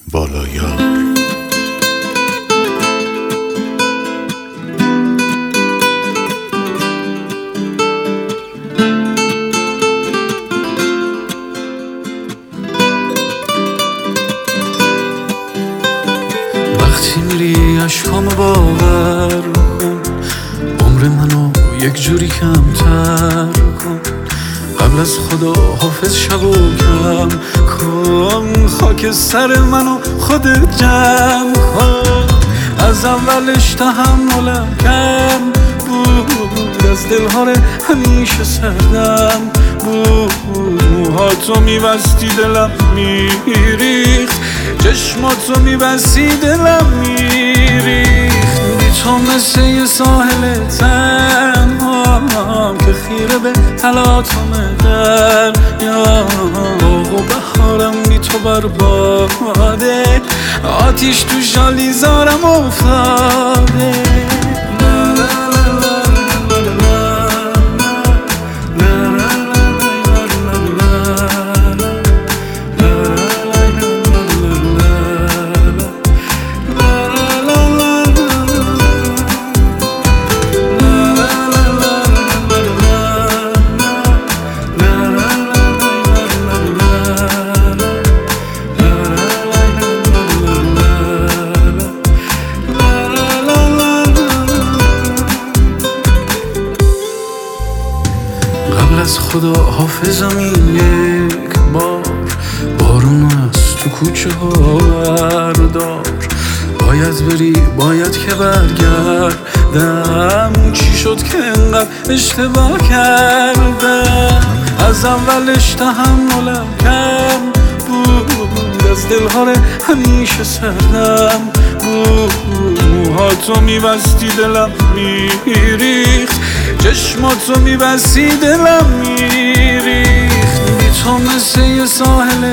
بالا یار. وقتی میری عشقامو باور کن، عمر منو یک جوری کمتر کن. قبل از خدا حافظ شبو کم کن، خاک سر منو خودت جمع کن. از اولش تحملم کم بود، از دلها همیشه سردم بود. موهاتو میبستی دلم میریخت، چشماتو میبستی دلم میریخت. بی تو مثل یه ساحل تنهام که خیره به حالاتم دریا. باغ و بهارم بی تو برباده، آتیش تو شالیزارم افتاده. قبل از خدا حافظم این یک بار، بارون از تو کوچه ها بردار. باید بری باید که برگردم، چی شد که انقدر اشتباه کردم. از اولش تحملم کم بود، از دلها همیشه سردم بود. موهاتو میبستی دلم میریخت، چشماتو میبستی دلم میریخت. بی تو مثل یه ساحل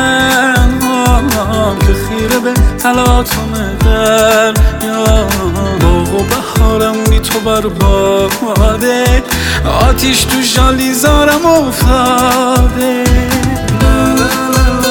تنهام که خیره به حالاتم دریا. باغ و بهارم بی تو برباده، آتیش تو شالیزارم افتاده.